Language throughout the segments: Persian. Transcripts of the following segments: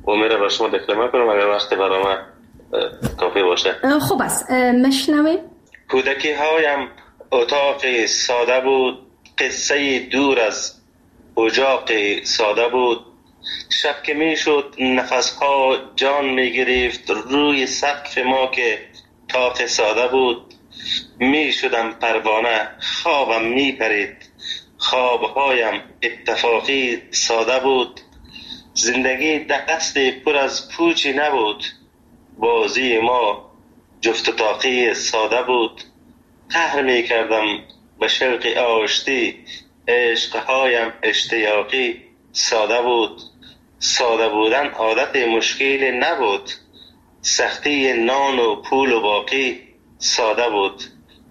میره با شما دکلمه کنم اگر وقت برام کافی باشه. خوب است، مشنویم. کودکی هایم اتاق ساده بود، قصه دور از اجاق ساده بود. شب که می شد نفس ها جان می گرفت روی سقف ما که طاق ساده بود. می شدم پروانه خوابم می پرید، خوابهایم اتفاقی ساده بود. زندگی دقست پر از پوچی نبود، بازی ما جفت طاقی ساده بود. قهر می کردم به شوق آشتی، عشقهایم اشتیاقی ساده بود. ساده بودن عادت مشکلی نبود، سختی نان و پول و باقی ساده بود.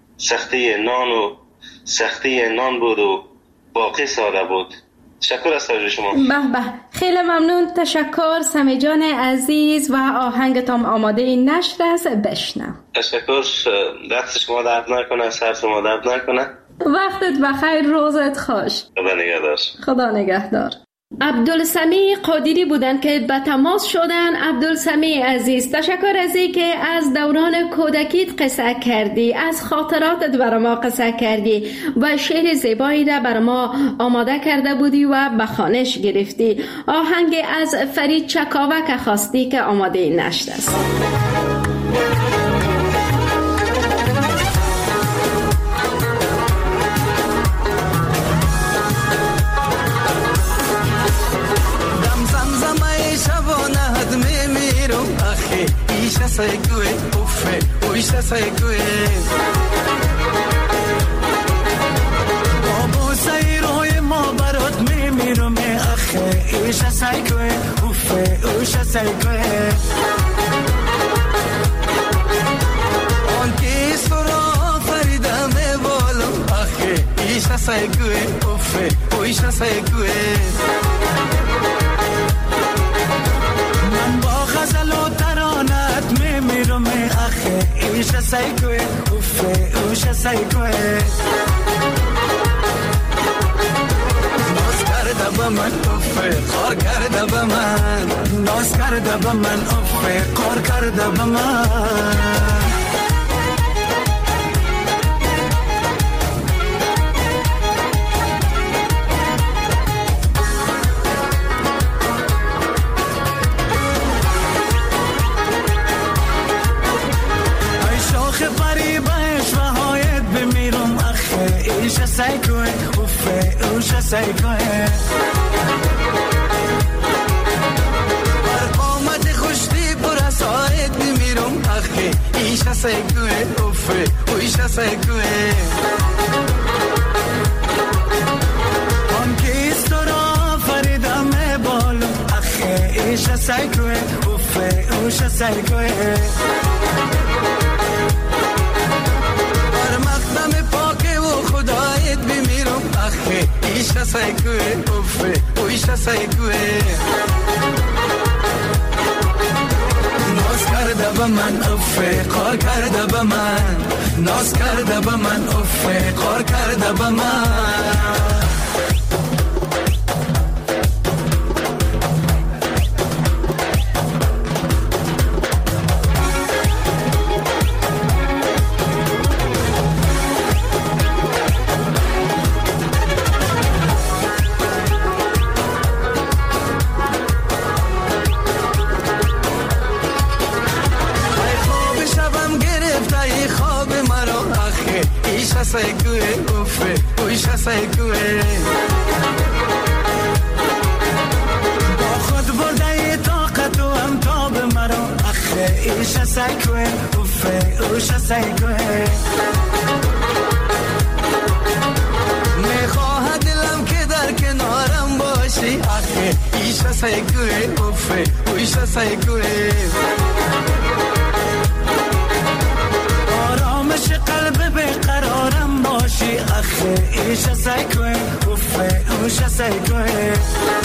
سختی نان بود و باقی ساده بود. تشکر از توجه شما. به خیلی ممنون. تشکر سمی جان عزیز و آهنگتان آماده این نشر است، بشنو. تشکر، دست شما درد نکنه، سر شما درد نکنه. وقتت بخیر، روزت خوش. خدا نگهدار. عبدالسمی قادری بودن که به تماس شدن. عبدالسمی عزیز، تشکر از این که از دوران کودکیت قصه کردی، از خاطراتت برای ما قصه کردی و شعر زیبایی را برای ما آماده کرده بودی و به خوانش گرفتی. آهنگ از فرید چکاوک خواستی که آماده نشد است. Saykue uffe uisha saykue Abu sayroye ma barot mimirum akhe uisha saykue uffe uisha saykue Onki sura farida me bolo akhe uisha saykue uffe uisha saykue Man ba ghazalo taranat میرم آخه ایش سایکوه اوفه اوش سایکوه ناز کرده با من اوفه کار کرده با من ناز کرده با من اوفه کار کرده با من سایکوه اوفه اوش سایکوه بر قامت خوشتی پر از آید بمیرم آخه ایش سایکوه اوفه اوش سایکوه هم که است را فریدم بالو آخه ایش سایکوه اوفه اوش سایکوه بر مقدم پاک و خدایت بمیرم آخه ایش سایکوه اوفه اویش سایکوه ناز کرده با من اوفه کار کرده با من ناز کرده با من اوفه کار کرده با من سایکوه اوفه اویش سایکوه با خود برده طاقت و امتاب مرا اخه ایش سایکوه اوفه اوش سایکوه میخواه دلم که در کنارم باشی اخه ایش سایکوه اوفه اویش سایکوه آرامش قلب بقرارم باشی اخه ایش سایکوه اوفه اوش سایکوه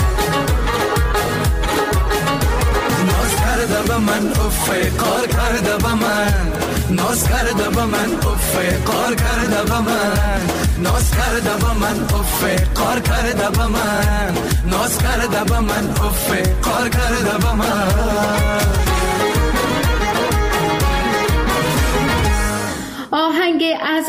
ناز کرده با من اوفه کار کرده با من ناز کرده با من اوفه کار کرده با من ناز کرده با من اوفه کار کرده با من ناز کرده با من اوفه کار کرده با من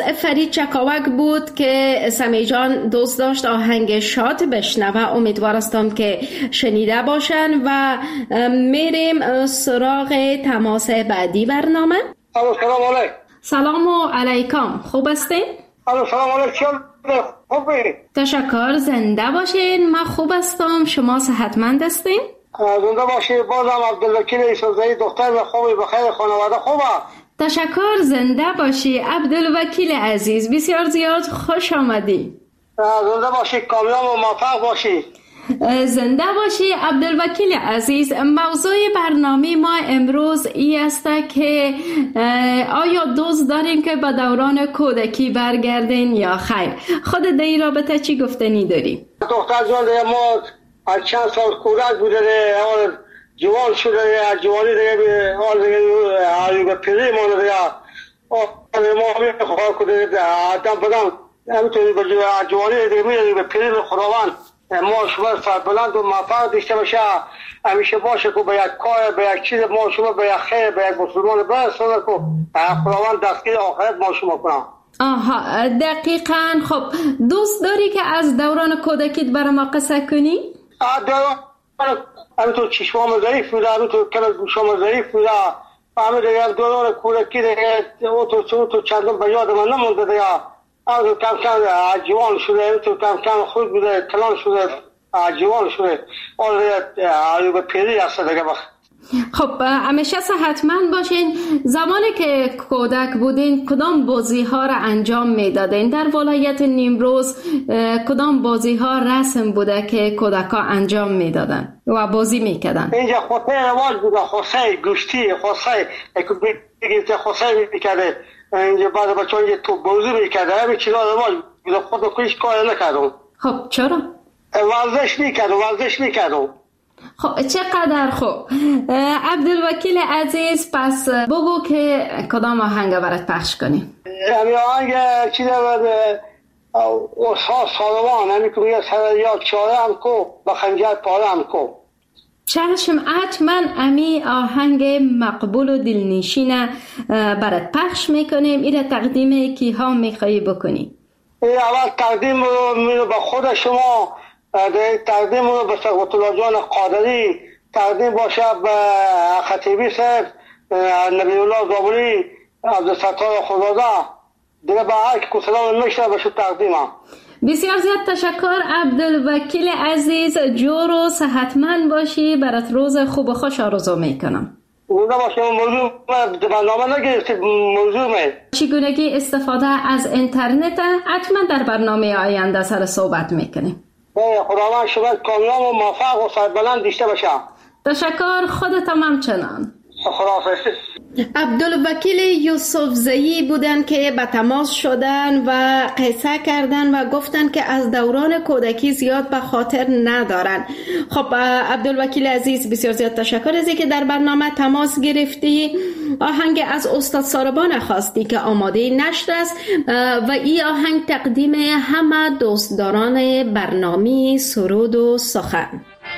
فرید چکاوک بود که سمی جان دوست داشت آهنگ شاد بشنوه. امیدوارستم که شنیده باشن و میریم سراغ تماس بعدی برنامه. سلام علیکم. سلام علیکم. خوب هستین؟ سلام علیکم. خوبی؟ تشکر. زنده باشین. من خوب هستم. شما صحتمند هستین؟ زنده باشی. بازم عبدالوکیل یوسفزئی دختر خوبی بخیر، خانواده خوبه؟ تشکر. زنده باشی عبدالوکیل عزیز. بسیار زیاد خوش آمدی. زنده باشی، کامیاب و موفق باشی. زنده باشی عبدالوکیل عزیز. موضوع برنامه ما امروز این است که آیا دوست داریم که به دوران کودکی برگردین یا خیر؟ خود در این رابطه چی گفتنی داری؟ دختر جان ما از چند سال کودک بوده، جوان شده، از جوانی دیگه به پیری مانده دیگه ما همین خواه کده آدم بدم همینطوری به جوانی دیگه میره به پیری خداوند ما شما سربلند و موفق داشته باشه، همیشه باشه که به یک کار به یک چیز ما شما به یک خیر به یک مسلمان برسونه که خداوند دستگیر آخرت ما شما کنم. آها دقیقاً. خب دوست داری که از دوران کودکیت برای ما قصه کنی؟ همینطور چشمام ضعیف بوده، همینطور کنه گوشام ضعیف بوده، همین دیگه دوران کودکی دیگه تو چندم به یاد من نمونده دیگه. همینطور کم کم جوان شده، همینطور کم کم خود بوده تلان شده، جوان شده آره به پیری هسته دیگه. خب همیشه صحتمند باشین. زمانی که کودک بودین کدام بازی ها را انجام میدادین؟ در ولایت نیمروز کدام بازی ها رسم بوده که کودک ها انجام میدادن و بازی میکردن؟ اینجا خوصه رواج بوده، خوصه گوشتی، خوصه بگیرده خوصه میکرده اینجا بعد بچه ها تو بازی میکرده، همین چیزا رواج بوده. خود کنیش کار نکردم. خب چرا؟ ورزش میکردم. خب چقدر خوب. عبدالوکیل عزیز پس بگو که کدام آهنگ برات پخش کنیم؟ همین آهنگ چیزه اصحاب سالوان، همین که میگه سر یاد چاره هم کو با خنجر پاره هم کو. چشم حتما امی آهنگ مقبول و دلنشین برات پخش میکنیم. این تقدیم کی ها میخوایی بکنی؟ اول تقدیم رو به خود شما، تقدیم رو به سقوط الله جان قادری، تقدیم باشه به خطیبی صاحب، نبی الله زابلی، عبدالستار خداده دیگه به هر که سلام میشه بشه تقدیمم. بسیار زیاد تشکر عبدالوکیل عزیز. جور و صحتمند باشی. برات روز خوب و خوش آرزو میکنم. بوده باشه. موضوع برنامه نگرفتید موضوع چگونگی استفاده از اینترنت حتما در برنامه آینده سر صحبت میکنیم. خداوند شما کامیاب و موفق و سربلند داشته باشه. تشکر. خودتم همچنان. خداحافظ. عبدالوکیل یوسفزئی بودن که به تماس شدن و قصه کردن و گفتن که از دوران کودکی زیاد به خاطر ندارن. خب عبدالوکیل عزیز بسیار زیاد تشکر از اینکه در برنامه تماس گرفتی. آهنگ از استاد ساربان خواستی که آماده نشر است و این آهنگ تقدیم همه دوستداران برنامه سرود و سخن.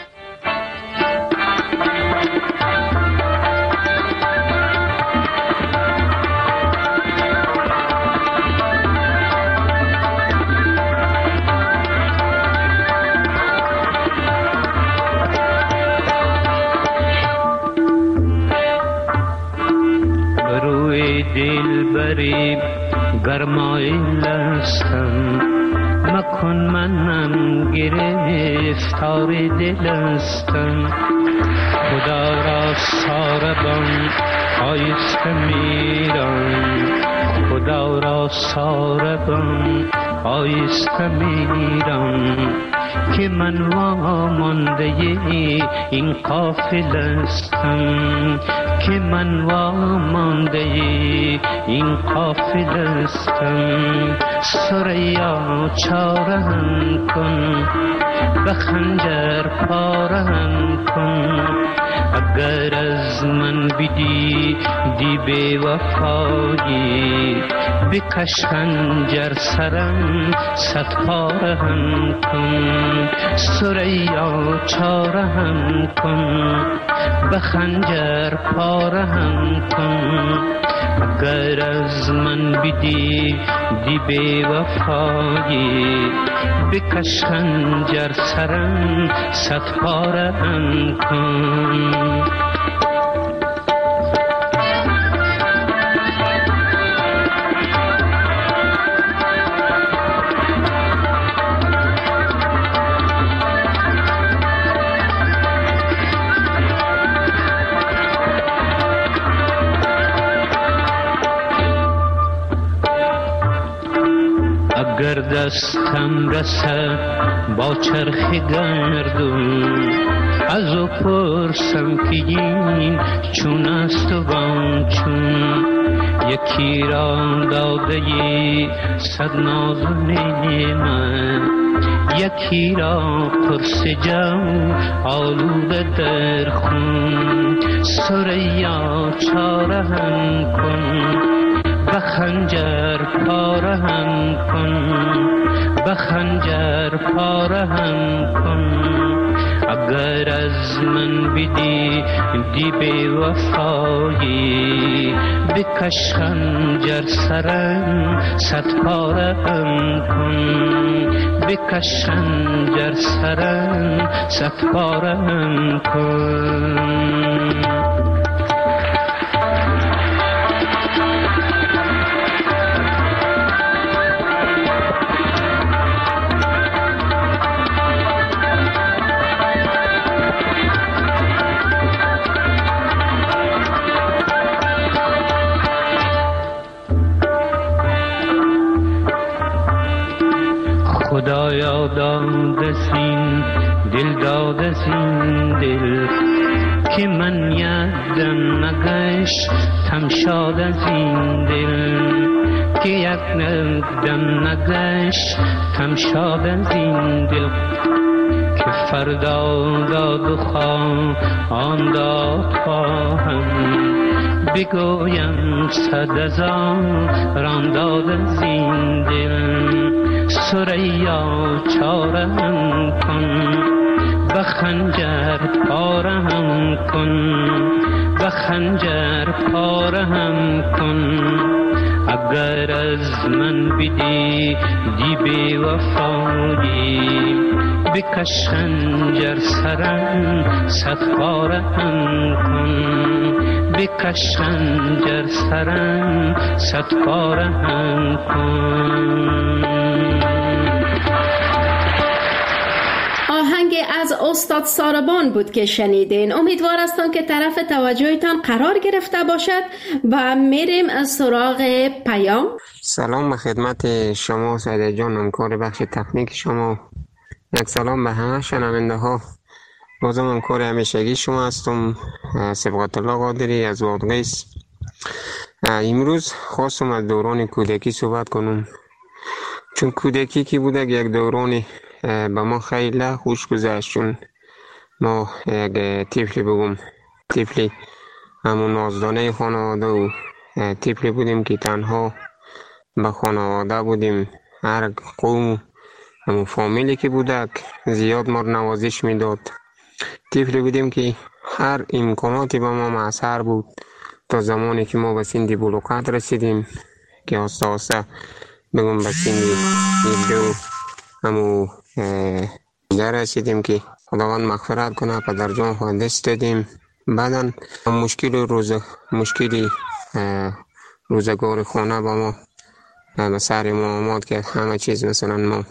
گرمایل هستم مکن منم گرفتار دل هستم خدا را ساربان آیسته میرم خدا را ساربان آیسته میرم که من وامانده این قافل هستم که من وامانده این قافل هستم سریا چاره‌ام کن به خنجر پاره‌ام کن اگر از من بدی دی بی وفایی بکش خنجر سرم صد پاره‌ام کن سریا چاره‌ام کن به خنجر پارهم کن. اگر از من بدی دی بی وفایی، بکش خنجر سرم صد پارهم کن. اگر دستم رسد با چرخ گردون، از او پرسم که این چون است و بان چون. یکی را داده ای صد ناز و نعمت، یکی را پرس جو آلوده در خون. ثریا چاره هم کن، به خنجر پارهم کن. به خنجر پارهم کن. اگر از من بدی دی بی وفایی، بکش خنجر سرم صد پارهم کن. بکش خنجر سرم صد پارهم کن. خدایا داده زین دل، داده زین دل، که من یادم نگشتم شاد از این دل. که یک دم نگشتم شاد از این دل، که فردا داد و آن داد خواهم. بگویم صد از آن داد از این دل. ثریا چارهم کن، به خنجر پارهم کن. به خنجر پارهم کن. اگر از من بدی دی بی وفایی، بکش خنجر سرم صد پارهم کن. بکش خنجر سرم صد پارهم کن. آهنگ از استاد ساربان بود که شنیدین. امیدوار هستم که طرف توجهتان قرار گرفته باشد و میریم سراغ پیام. سلام به خدمت شما سعید جان، همکار بخش تکنیک شما. یک سلام به همه شنونده ها. بازم همکار همیشگی شما هستم، صبغت الله قادری از وادغیس. امروز خواستم از دوران کودکی صحبت کنم، چون کودکی که بوده یک دورانی به ما خیلی خوش گذشت. چون ما یک طفلی بگم، طفلی همون نازدانه خانواده و طفلی بودیم که تنها به خانواده بودیم. هر قوم همون فامیلی که بودک زیاد ما نوازش میداد. طفلی بودیم که هر امکاناتی به ما معصر بود تا زمانی که ما به سن بلوغت رسیدیم، که آسته آسته بگم به سن 17 همون در رسیدیم که خداوند مغفرت کنه، پدر جان خود دست دادیم. بعدا مشکلی روزگار خانه با ما به سر ما آمد که همه چیز مثلا ما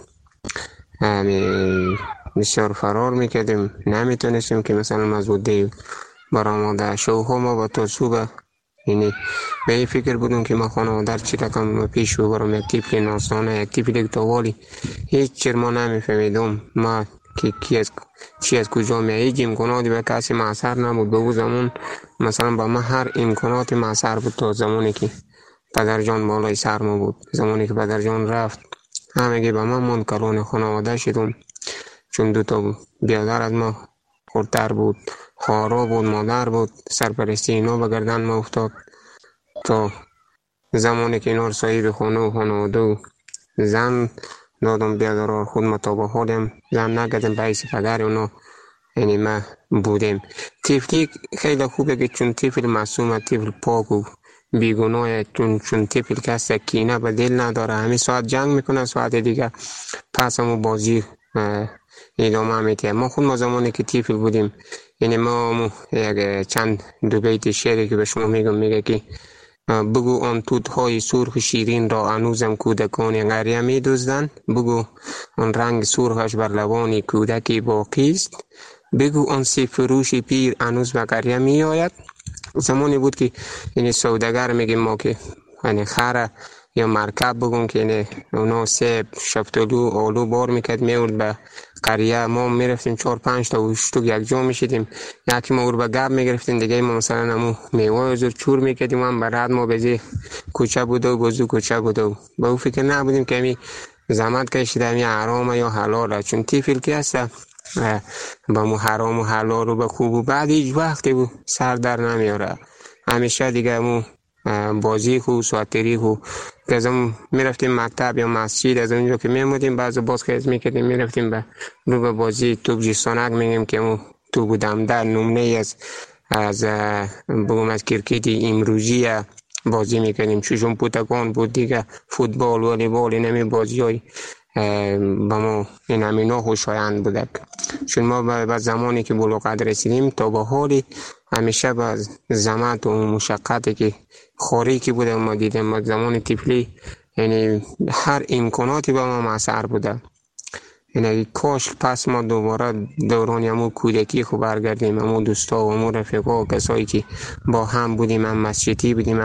بسیار فرار میکردیم، نمیتونستیم که مثلا مزوده برآمده شوها ما با تا صبح، یعنی به این فکر بودم که ما خانواده چی رقم پیش ببرم. یک طفل نازدانه، یک طفل توالی، هیچ چیز ما نمیفهمیدم ما که چی از کجا میاد. هیچ امکاناتی به کسی معصر نبود. به اون زمان مثلا با ما هر امکاناتی معصر بود تا زمانی که پدر جان بالای سر ما بود. زمانی که پدر جان رفت همگی به ما منکران خانواده شدم، چون دوتا بیادر از ما خردتر بود، خواهرا بود، مادر بود. سرپرستی اینا به گردن ما افتاد تا زمانی که اینا رو صاحب خانه و خانواده و زن دادم بیادرها. خود مطابق حالیم زن نکردم به حیث پدر اونا یعنی ما بودیم. طفلی خیلی خوبه که چون طفل معصوم، طفل پاک و بیگناه، چون طفل کسی کینه به دل نداره، همین ساعت جنگ میکنه، ساعت دیگه پس همون بازی ادامه میده. ما خود ما زمانی که طفل بودیم، یعنی ما یک چند دو بیت شعری که به شما میگم، میگه که بگو آن توت‌های سرخ شیرین را هنوزم کودکان قریه می‌دزدند، بگو آن رنگ سرخش بر لبان کودکی باقی است، بگو آن سیب فروش پیر هنوز به قریه می‌آید. زمانی بود که یعنی سوداگر میگیم ما که یعنی خره یا مرکب بگون که یعنی اونا سیب، شفتالو، آلو بار میکرد میورد به قریه. ما میرفتیم 4-5 تا و شتوک یک جا میشیدیم، یکی ما به گب میگرفتیم، دیگه ما مثلا همون میوه زور چور میکردیم، هم برات ما بزی کوچه بود و بزو کوچه بود و به او فکر نبودیم که همی زحمت کشیده همی حرامه یا حلاله، چون طفل که هست با مو حرام و حلال رو به خوب و بعد هیچ وقتی بود سر در نمیاره. همیشه دیگه مو بازی خو سواتری خو که از اون میرفتیم مکتب یا مسجد، از اونجا که میمودیم بعضی باز خیز میکردیم میرفتیم به بازی توپ جیستانک میگیم که مو توپ بودم در نمونه از بگم از کرکتی امروزی بازی میکردیم، چون پوتکان بود دیگه، فوتبال والیبال اینمی بازی های با ما این همینا خوشایند بودک. چون ما به زمانی که بلوغت رسیدیم تا به حالی همیشه با زحمت و مشقتی که خوری که بوده ما دیدیم، ما زمان طفلی یعنی هر امکاناتی با ما مسر بوده. یعنی کاش پس ما دوباره دوران همون کودکی خوب برگردیم، همون دوستا و همون رفیقا و کسایی که با هم بودیم، هم مسجدی بودیم،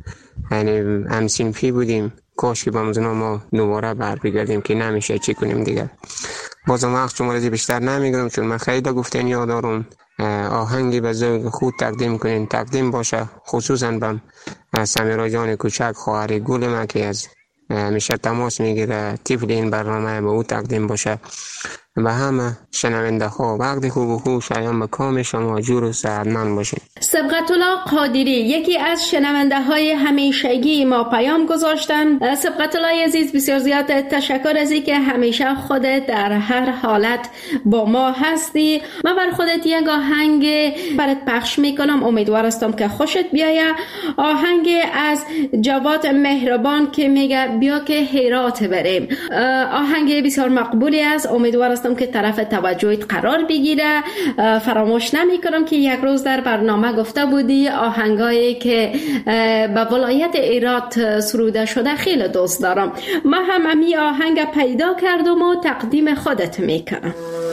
هم صنفی بودیم، کاش که با مزنا ما دوباره بگردیم که نمیشه چی کنیم دیگه. بازم وقت شما رازی بیشتر نمیگم چون من خیلی گفتن یاد دارم. آهنگی به ذوق خود تقدیم کنین، تقدیم باشه خصوصا به سمیرا جان کوچک خواهر گل ما که از همیشه تماس میگیره، طفل این برنامه به او تقدیم باشه. به همه شنونده ها وقت خوب و خوش ایام به کام شما جور و سعدمند باشین. سبقت الله قادری یکی از شنونده های همیشگی ما پیام گذاشتن. سبقت الله عزیز بسیار زیاد تشکر از اینکه همیشه خودت در هر حالت با ما هستی. من بر خودت یک آهنگ برات پخش میکنم، امیدوار هستم که خوشت بیایه. آهنگ از جواد مهربان که میگه بیا که هرات بریم. آهنگ بسیار مقبولی است، امیدوار هستم که طرف توجهت قرار بگیره. فراموش نمی کنم که یک روز در برنامه گفته بودی آهنگایی که به ولایت هرات سروده شده خیلی دوست دارم. ما هم امی آهنگ پیدا کردم و تقدیم خودت میکنم.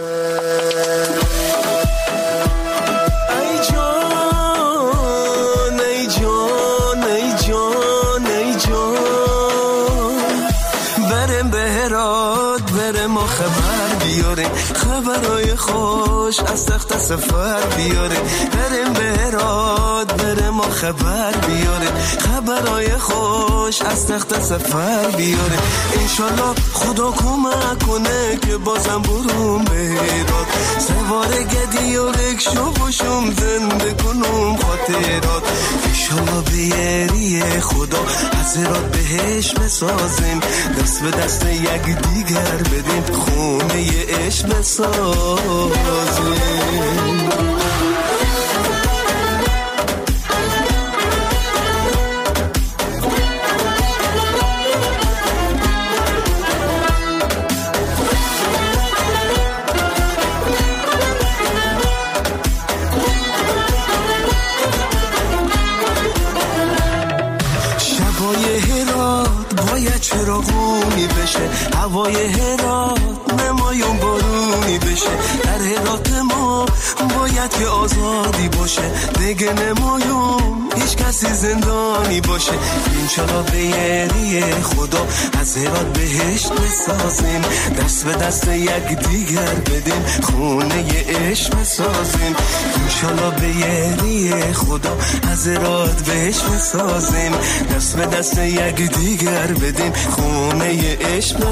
خبرای خوش از تخت سفر بیاره، بریم به هرات بریم و خبر بیاره، خبرای خوش از تخت سفر بیاره. انشالله خدا کمک کنه که بازم برون به هرات، سوار گدی و رکشو باشم زنده کنم خاطرات. انشالله به یاری خدا از هرات بهش بسازیم، دست به دست یک دیگر بدیم، خونه عشق بسازیم. شبای هرات باید چراغونی بشه، هوای هرات نمایون بارونی بشه، در هرات ما باید که آزادی باشه، دیگه نمایون هیچ کسی زندانی باشه. انشالله به یاری خدا از هرات بهشت بسازیم، دست به دست یک دیگر بدیم، خونه عشق بسازیم. انشالله به یاری خدا از هرات بهشت بسازیم، دست به دست یک دیگر بدیم، خونه عشق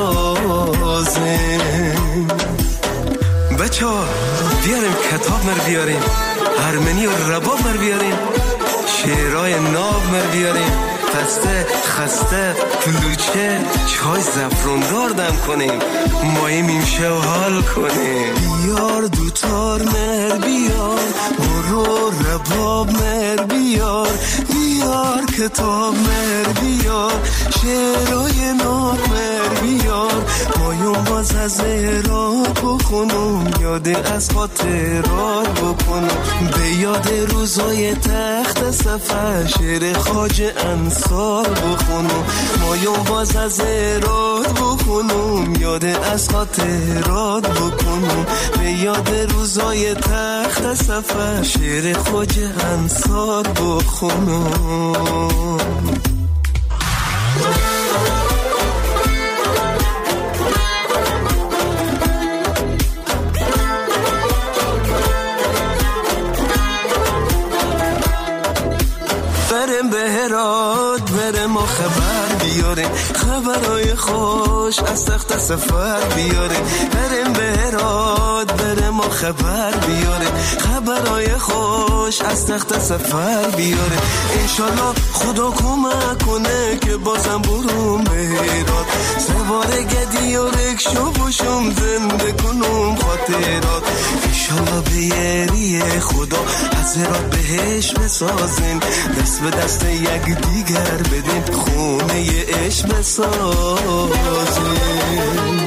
بسازیم. بچه ها بیاریم کتاب مر بیاریم، هرمنی و رباب مر بیاریم، شعرهای ناب مر بیاریم، شکسته خسته کلوچه چای زفرون داردم کنیم ماییم شو حال کنیم. بیار دوتار مر بیار برو رباب مر بیار بیار کتاب مر بیار شعرهای ناب مر بیار مایون باز از ایراد بخونم یاد از خاطرات بکنم به یاد روزای تخت سفر شعر خواجه انصار بخونم مایون باز از ایراد بخونم یاد از خاطرات بکنم به یاد روزای تخت سفر شعر خواجه انصار بخونم. برم به هرات برم و خبر بیاره خبرهای خوش از تخت سفر بیاره برم به هرات برم و خبر بیاره خبرهای خوش از تخت سفر بیاره انشالله خدا کمک کنه که بازم بروم به هرات سوار گدی و رکشو باشم زنده کنم خاطرات انشالله به یری خدا از هرات بهش بسازیم دست به دست یک دیگر بدیم خونه عشق بسازیم.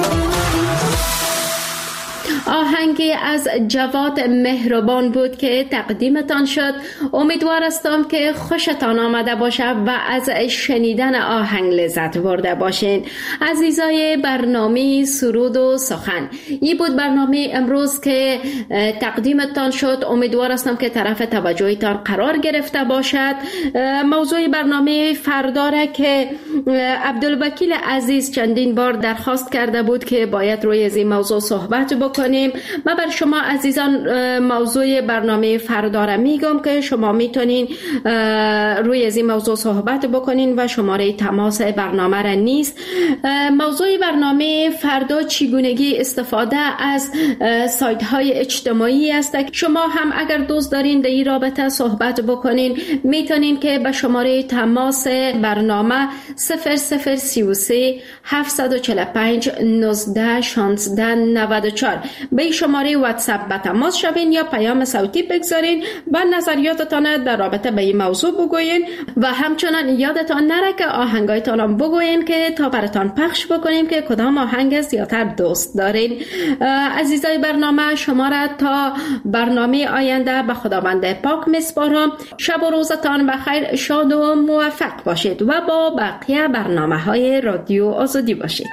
آهنگی از جواد مهربان بود که تقدیمتان شد. امیدوار هستم که خوشتان آمده باشه و از شنیدن آهنگ لذت برده باشین. عزیزای برنامه سرود و سخن، این بود برنامه امروز که تقدیمتان شد. امیدوار هستم که طرف توجهتان قرار گرفته باشد. موضوع برنامه فردا که عبدالوکیل عزیز چندین بار درخواست کرده بود که باید روی از این موضوع صحبت بکنیم. من بر شما عزیزان موضوع برنامه فردا را میگم که شما میتونین روی از این موضوع صحبت بکنین و شماره تماس برنامه را نیست. موضوع برنامه فردا چگونگی استفاده از سایت های اجتماعی است. شما هم اگر دوست دارین در این رابطه صحبت بکنین میتونین که به شماره تماس برنامه 0033 745 19 16 94 به شماره واتساپ به تماس شوین یا پیام صوتی بگذارین و نظریاتتان در رابطه به این موضوع بگوین و همچنان یادتان نره که آهنگایتان هم بگوین که تا براتان پخش بکنیم که کدام آهنگ زیادتر دوست دارین. عزیزای برنامه، شما را تا برنامه آینده به خداوند پاک میسپارم. شب و روزتان بخیر، شاد و موفق باشید و با بقیه برنامه های رادیو آزادی باشید.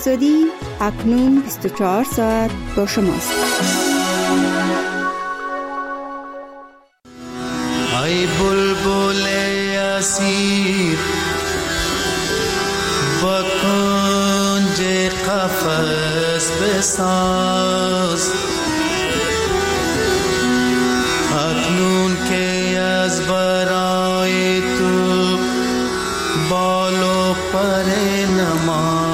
آزادی اکنون 24 ساعت با شماست. ای بلبل اسیر با کنج قفس بساز، اکنون که از برای تو بال و پر نماز.